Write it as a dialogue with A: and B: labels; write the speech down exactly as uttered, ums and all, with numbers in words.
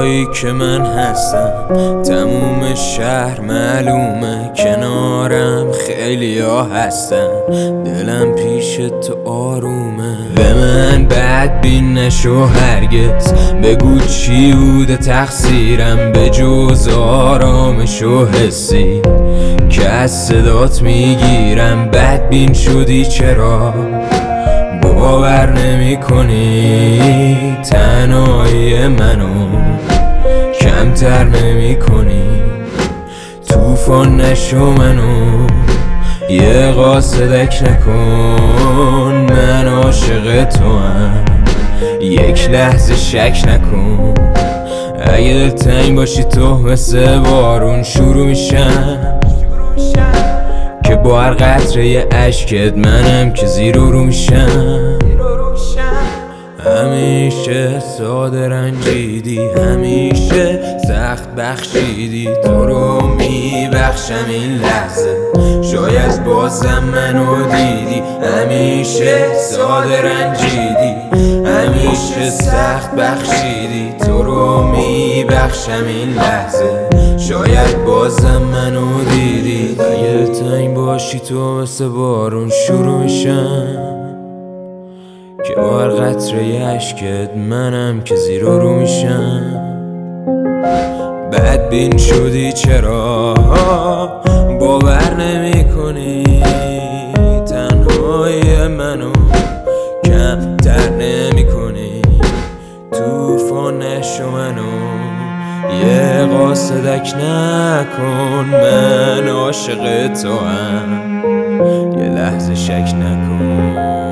A: جایی که من هستم تموم شهر معلومه، کنارم خیلی ها هستن، دلم پیش تو آرومه. به من بدبین نشو هرگز، بگو چی بوده تقصیرم به جز آرامش و حسی که از صدات میگیرم. بدبین شدی چرا باور نمی کنی تنهایی منو کمتر نمی کنی؟ طوفان نشو منو یه قاصدک نکن، من عاشق تو هم یک لحظه شک نکن. اگه دلتنگ باشی تو مثل بارون شروع میشم که با هر قطره اشکت منم که زیر و رو میشم. همیشه ساده رنجیدی، همیشه سخت بخشیدی، تو رو میبخشم این لحظه شاید بازم منو دیدی. همیشه ساده رنجیدی، همیشه سخت بخشیدی، تو رو میبخشم این لحظه شاید بازم منو دیدی. اگه تنگ باشی تو مثل بارون شروع میشم که با هر قطره اشکت منم که زیر و رو میشم. بدبین شدی چرا باور نمی کنی تنهایی منو کمتر نمی کنی؟ طوفان نشو منو یه قاصدک نکن، من عاشق تو هم یه لحظه شک نکن.